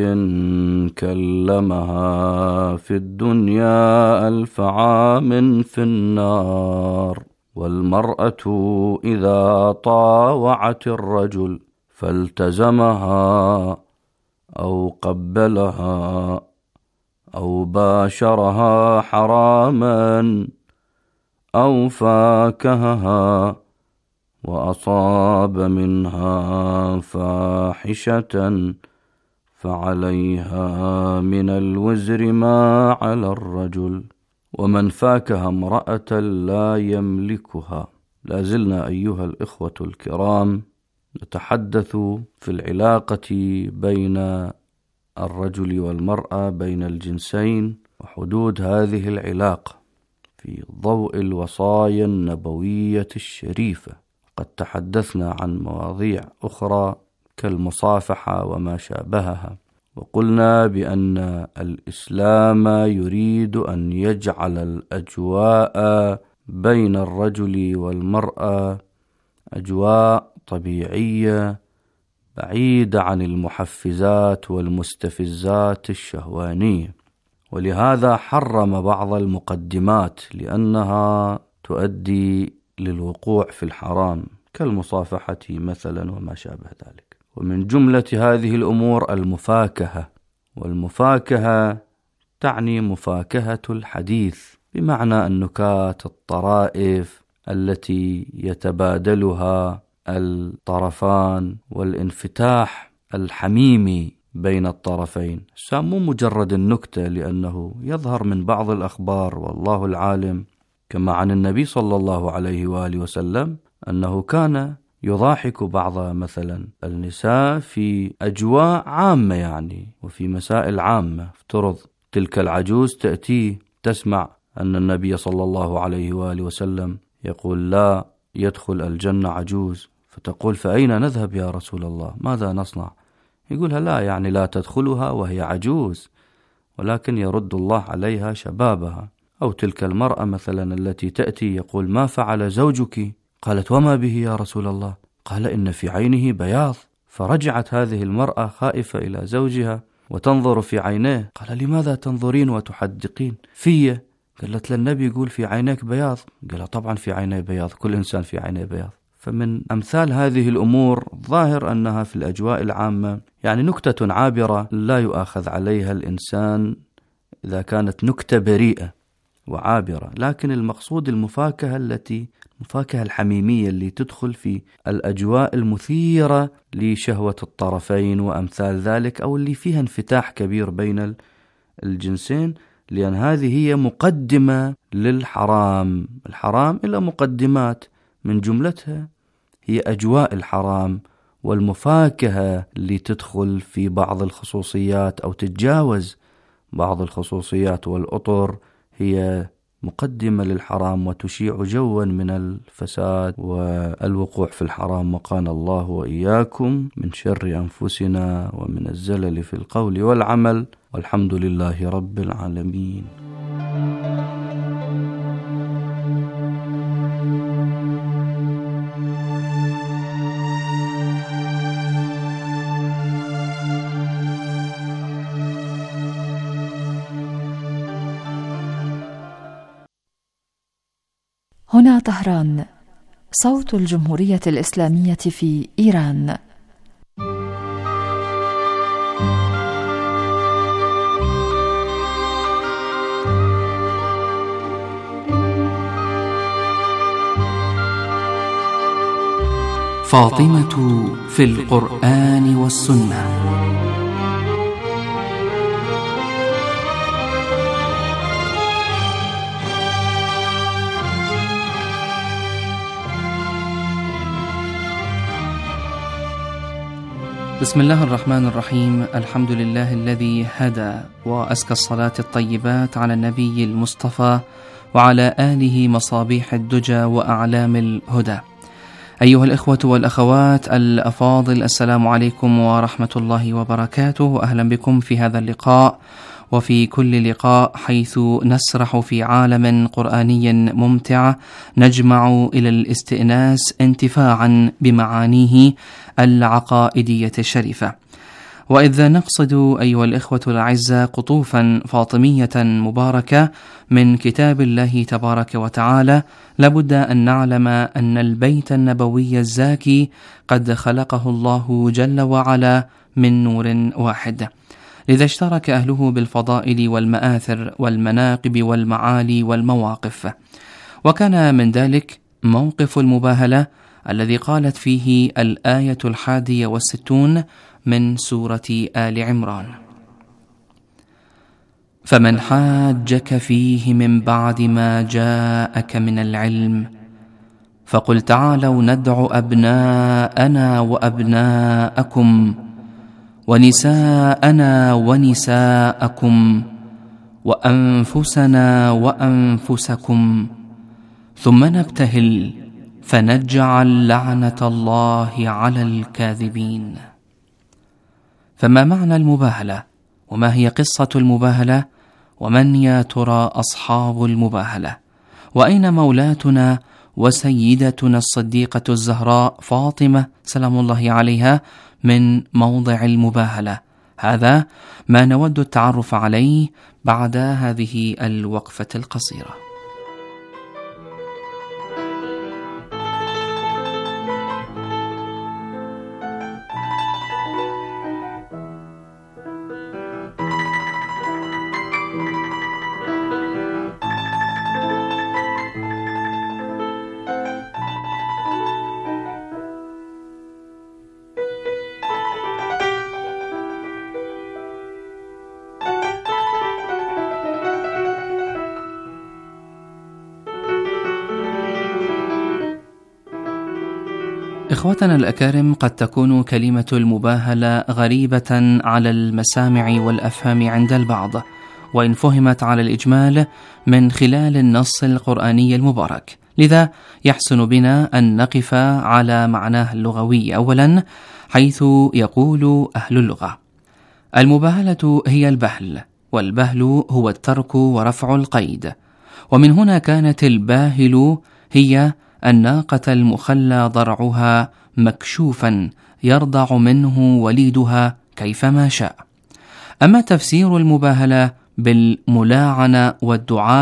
كلمها في الدنيا ألف عام في النار. والمرأة إذا طاوعت الرجل فالتزمها أو قبلها أو باشرها حراما أو فاكهها وأصاب منها فاحشة فعليها من الوزر ما على الرجل. ومن فاكه امرأة لا يملكها. لا زلنا أيها الإخوة الكرام نتحدث في العلاقة بين الرجل والمرأة، بين الجنسين، وحدود هذه العلاقة في ضوء الوصايا النبوية الشريفة. قد تحدثنا عن مواضيع أخرى كالمصافحة وما شابهها، وقلنا بأن الإسلام يريد أن يجعل الأجواء بين الرجل والمرأة أجواء طبيعية بعيدة عن المحفزات والمستفزات الشهوانية، ولهذا حرم بعض المقدمات لأنها تؤدي للوقوع في الحرام كالمصافحة مثلا وما شابه ذلك. ومن جملة هذه الأمور المفاكهة، والمفاكهة تعني مفاكهة الحديث، بمعنى النكات، الطرائف التي يتبادلها الطرفان، والانفتاح الحميمي بين الطرفين. مو مجرد النكتة، لأنه يظهر من بعض الأخبار والله العالم كما عن النبي صلى الله عليه وآله وسلم أنه كان يضاحك بعض مثلا النساء في أجواء عامة يعني وفي مسائل عامة. افترض تلك العجوز تأتي تسمع أن النبي صلى الله عليه وآله وسلم يقول لا يدخل الجنة عجوز، فتقول فأين نذهب يا رسول الله؟ ماذا نصنع؟ يقولها لا يعني لا تدخلها وهي عجوز، ولكن يرد الله عليها شبابها. أو تلك المرأة مثلا التي تأتي يقول ما فعل زوجك؟ قالت وما به يا رسول الله؟ قال إن في عينه بياض. فرجعت هذه المرأة خائفة إلى زوجها وتنظر في عينيه. قال لماذا تنظرين وتحدقين في؟ قالت للنبي يقول في عينيك بياض، قال طبعا في عيني بياض، كل إنسان في عيني بياض. فمن أمثال هذه الأمور ظاهر أنها في الأجواء العامة يعني نكتة عابرة لا يؤاخذ عليها الإنسان إذا كانت نكتة بريئة وعابرة، لكن المقصود المفاكهة التي المفاكهة الحميمية اللي تدخل في الأجواء المثيرة لشهوة الطرفين وأمثال ذلك، أو اللي فيها انفتاح كبير بين الجنسين، لأن هذه هي مقدمة للحرام. الحرام إلى مقدمات، من جملتها هي أجواء الحرام والمفاكهة اللي تدخل في بعض الخصوصيات أو تتجاوز بعض الخصوصيات والأطر، هي مقدمة للحرام وتشيع جوا من الفساد والوقوع في الحرام. وقانا الله وإياكم من شر أنفسنا ومن الزلل في القول والعمل، والحمد لله رب العالمين. هنا طهران، صوت الجمهورية الإسلامية في إيران. فاطمة في القرآن والسنة. بسم الله الرحمن الرحيم. الحمد لله الذي هدى، وأزكى الصلاة الطيبات على النبي المصطفى وعلى آله مصابيح الدجى وأعلام الهدى. أيها الإخوة والأخوات الأفاضل، السلام عليكم ورحمة الله وبركاته، وأهلا بكم في هذا اللقاء وفي كل لقاء، حيث نسرح في عالم قرآني ممتع نجمع إلى الاستئناس انتفاعا بمعانيه العقائدية الشريفة. وإذا نقصد أيها الإخوة الأعزاء قطوفا فاطمية مباركة من كتاب الله تبارك وتعالى، لابد أن نعلم أن البيت النبوي الزاكي قد خلقه الله جل وعلا من نور واحد، لذا اشترك أهله بالفضائل والمآثر والمناقب والمعالي والمواقف. وكان من ذلك موقف المباهلة الذي قالت فيه الآية الحادية والستون من سورة آل عمران: فمن حاجك فيه من بعد ما جاءك من العلم فقل تعالوا ندع أبناءنا وأبناءكم ونساءنا ونساءكم وأنفسنا وأنفسكم ثم نبتهل فنجعل لعنة الله على الكاذبين. فما معنى المباهلة؟ وما هي قصة المباهلة؟ ومن يا ترى أصحاب المباهلة؟ وأين مولاتنا وسيدتنا الصديقة الزهراء فاطمة سلام الله عليها من موضع المباهلة؟ هذا ما نود التعرف عليه بعد هذه الوقفة القصيرة. إخوتنا الأكارم، قد تكون كلمة المباهلة غريبة على المسامع والأفهام عند البعض، وإن فهمت على الإجمال من خلال النص القرآني المبارك، لذا يحسن بنا أن نقف على معناه اللغوي أولا، حيث يقول أهل اللغة: المباهلة هي البهل، والبهل هو الترك ورفع القيد، ومن هنا كانت الباهل هي الناقة المخلى ضرعها مكشوفا يرضع منه وليدها كيفما شاء. أما تفسير المباهلة بالملاعنة والدعاء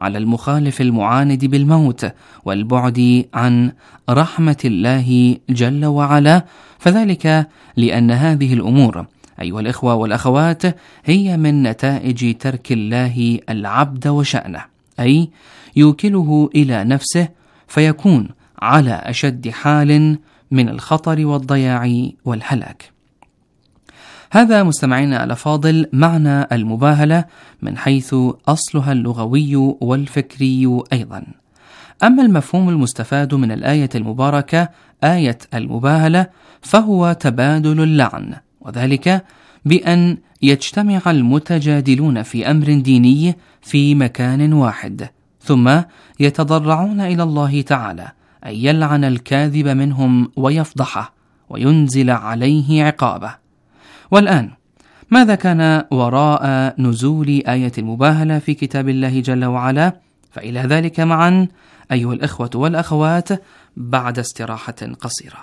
على المخالف المعاند بالموت والبعد عن رحمة الله جل وعلا، فذلك لأن هذه الأمور أيها الإخوة والأخوات هي من نتائج ترك الله العبد وشأنه، أي يوكله إلى نفسه فيكون على أشد حال من الخطر والضياع والهلاك. هذا مستمعينا الأفاضل معنى المباهلة من حيث أصلها اللغوي والفكري أيضا. أما المفهوم المستفاد من الآية المباركة آية المباهلة فهو تبادل اللعن، وذلك بأن يجتمع المتجادلون في أمر ديني في مكان واحد ثم يتضرعون إلى الله تعالى أن يلعن الكاذب منهم ويفضحه وينزل عليه عقابه. والآن ماذا كان وراء نزول آية المباهلة في كتاب الله جل وعلا؟ فإلى ذلك معا أيها الإخوة والأخوات بعد استراحة قصيرة.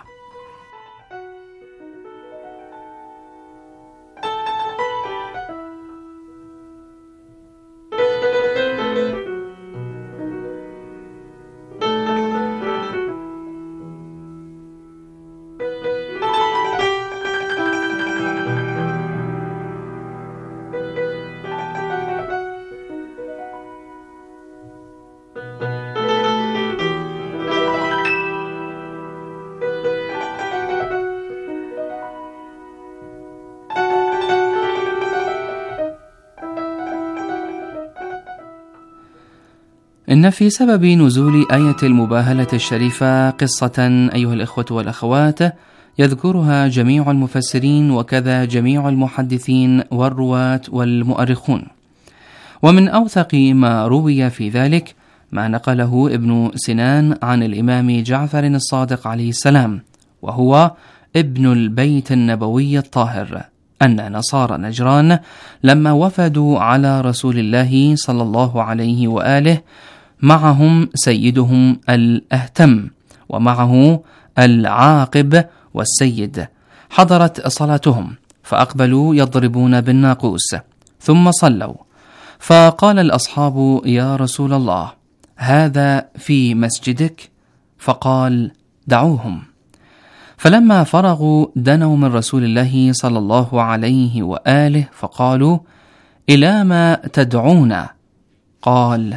إن في سبب نزول آية المباهلة الشريفة قصة أيها الإخوة والأخوات يذكرها جميع المفسرين وكذا جميع المحدثين والرواة والمؤرخون، ومن أوثق ما روي في ذلك ما نقله ابن سنان عن الإمام جعفر الصادق عليه السلام، وهو ابن البيت النبوي الطاهر، أن نصارى نجران لما وفدوا على رسول الله صلى الله عليه وآله معهم سيدهم الأهتم ومعه العاقب والسيد، حضرت صلاتهم فأقبلوا يضربون بالناقوس ثم صلوا، فقال الأصحاب: يا رسول الله هذا في مسجدك؟ فقال: دعوهم. فلما فرغوا دنوا من رسول الله صلى الله عليه وآله فقالوا: إلى ما تدعونا؟ قال: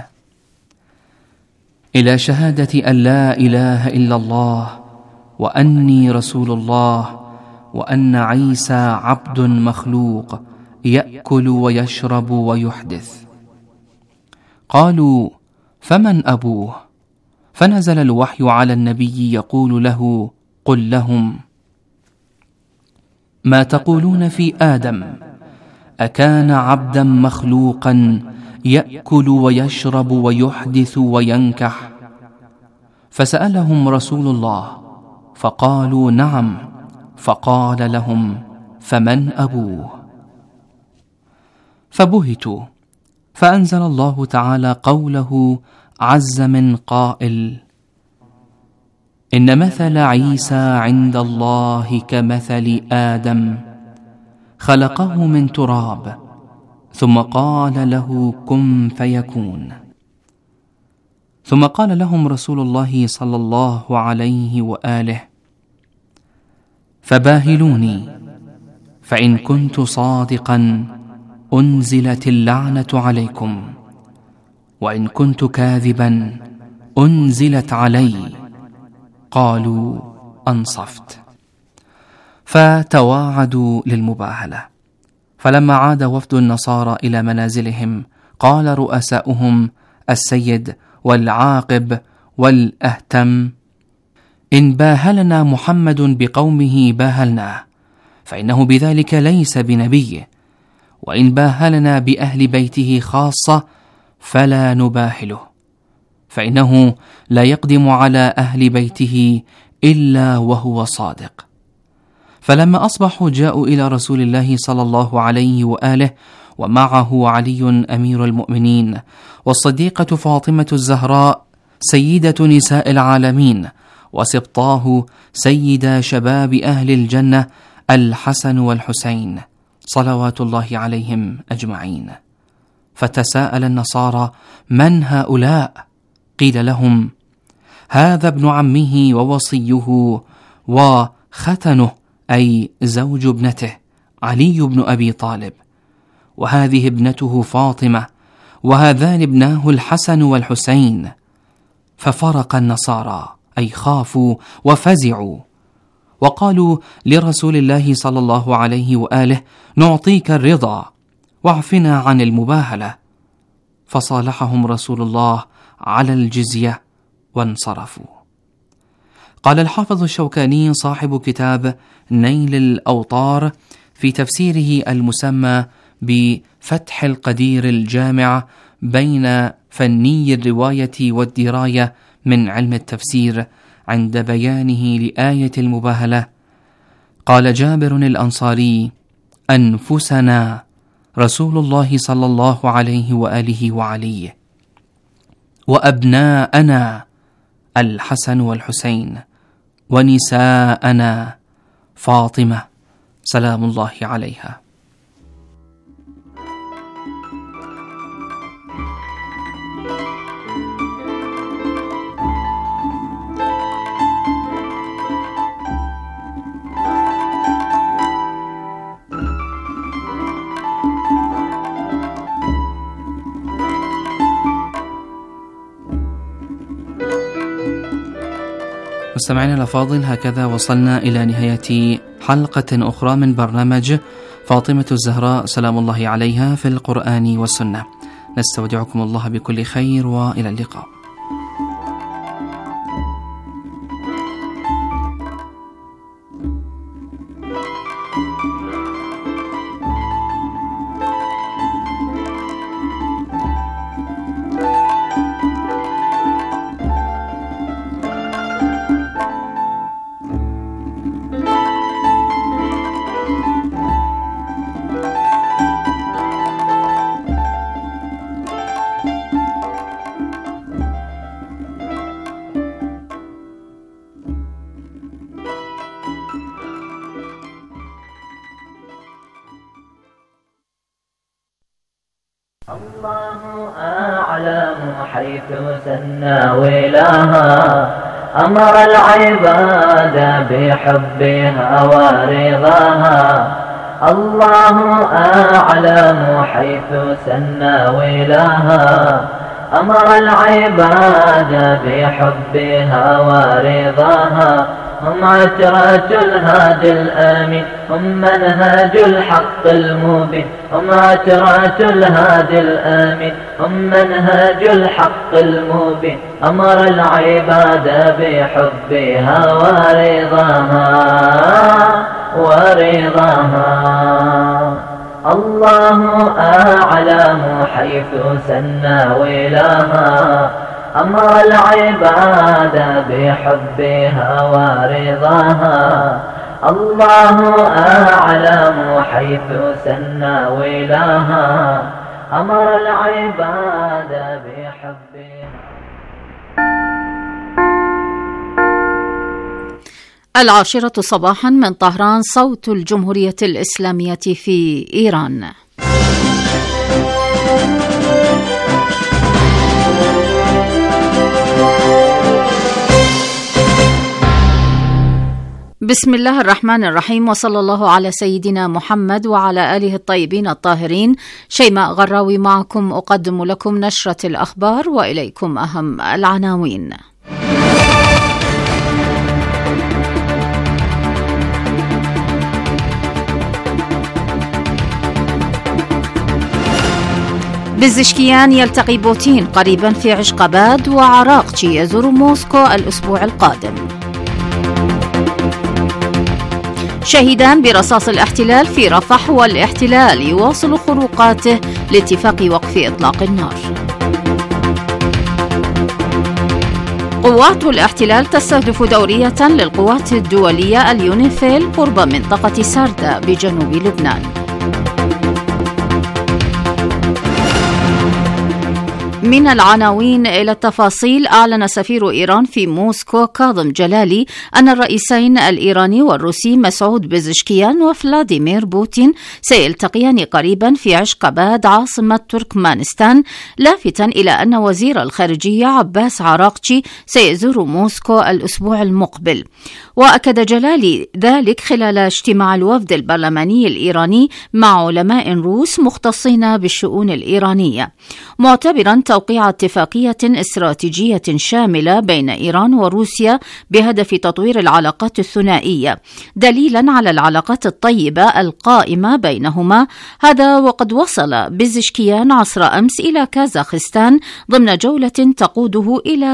إلى شهادة أن لا إله إلا الله وأني رسول الله وأن عيسى عبد مخلوق يأكل ويشرب ويحدث. قالوا: فمن أبوه؟ فنزل الوحي على النبي يقول له: قل لهم: ما تقولون في آدم؟ أكان عبدا مخلوقا يأكل ويشرب ويحدث وينكح؟ فسألهم رسول الله فقالوا: نعم. فقال لهم: فمن أبوه؟ فبهتوا، فأنزل الله تعالى قوله عز من قائل: إن مثل عيسى عند الله كمثل آدم خلقه من تراب ثم قال له كن فيكون. ثم قال لهم رسول الله صلى الله عليه وآله: فباهلوني، فإن كنت صادقا أنزلت اللعنة عليكم، وإن كنت كاذبا أنزلت علي. قالوا: أنصفت. فتواعدوا للمباهلة. فلما عاد وفد النصارى إلى منازلهم قال رؤساؤهم السيد والعاقب والأهتم: إن باهلنا محمد بقومه باهلناه، فإنه بذلك ليس بنبي، وإن باهلنا بأهل بيته خاصة فلا نباهله، فإنه لا يقدم على أهل بيته إلا وهو صادق. فلما أصبحوا جاءوا إلى رسول الله صلى الله عليه وآله ومعه علي أمير المؤمنين والصديقة فاطمة الزهراء سيدة نساء العالمين وسبطاه سيدا شباب أهل الجنة الحسن والحسين صلوات الله عليهم أجمعين. فتساءل النصارى: من هؤلاء؟ قيل لهم: هذا ابن عمه ووصيه وختنه، أي زوج ابنته، علي بن أبي طالب، وهذه ابنته فاطمة، وهذان ابناه الحسن والحسين. ففرق النصارى، أي خافوا وفزعوا، وقالوا لرسول الله صلى الله عليه وآله: نعطيك الرضا واعفنا عن المباهلة. فصالحهم رسول الله على الجزية وانصرفوا. قال الحافظ الشوكاني صاحب كتاب نيل الأوطار في تفسيره المسمى بفتح القدير الجامع بين فني الرواية والدراية من علم التفسير عند بيانه لآية المباهلة: قال جابر الأنصاري: أنفسنا رسول الله صلى الله عليه وآله وعليه، وأبناءنا الحسن والحسين، ونساءنا فاطمة سلام الله عليها. مستمعينا الأفاضل، هكذا وصلنا إلى نهاية حلقة أخرى من برنامج فاطمة الزهراء سلام الله عليها في القرآن والسنة. نستودعكم الله بكل خير، وإلى اللقاء. الله أعلم حيث سنى ولاها، أمر العباد بحبها ورضاها. الله أعلم حيث سنى ولاها، أمر العباد بحبها ورضاها. هم عترة الهادي الآمين، هم منهج الحق المبين. هم عترة الهادي الآمين، هم منهج الحق المبين. أمر العباد بحبها ورضاها ورضاها. الله أعلم حيث سنى ولاها، أمر العباد بحبها ورضاها. الله أعلم حيث سنى ولاها، أمر العباد بحبها. العاشرة صباحا من طهران، صوت الجمهورية الإسلامية في إيران. بسم الله الرحمن الرحيم، وصلى الله على سيدنا محمد وعلى آله الطيبين الطاهرين. شيماء غراوي معكم، أقدم لكم نشرة الأخبار وإليكم أهم العناوين. بزشكيان يلتقي بوتين قريبا في عشقباد، وعراقتشي يزور موسكو الأسبوع القادم. شهيدان برصاص الاحتلال في رفح، والاحتلال يواصل خروقاته لاتفاق وقف إطلاق النار. قوات الاحتلال تستهدف دورية للقوات الدولية اليونيفيل قرب منطقة ساردة بجنوب لبنان. من العناوين إلى التفاصيل. أعلن سفير إيران في موسكو كاظم جلالي أن الرئيسين الإيراني والروسي مسعود بزشكيان وفلاديمير بوتين سيلتقيان قريبا في عشقباد عاصمة تركمانستان، لافتا إلى أن وزير الخارجية عباس عراقچي سيزور موسكو الأسبوع المقبل. وأكد جلالي ذلك خلال اجتماع الوفد البرلماني الإيراني مع علماء روس مختصين بالشؤون الإيرانية، معتبرا توقيع اتفاقية استراتيجية شاملة بين إيران وروسيا بهدف تطوير العلاقات الثنائية دليلا على العلاقات الطيبة القائمة بينهما. هذا وقد وصل بزشكيان عصر أمس إلى كازاخستان ضمن جولة تقوده إلى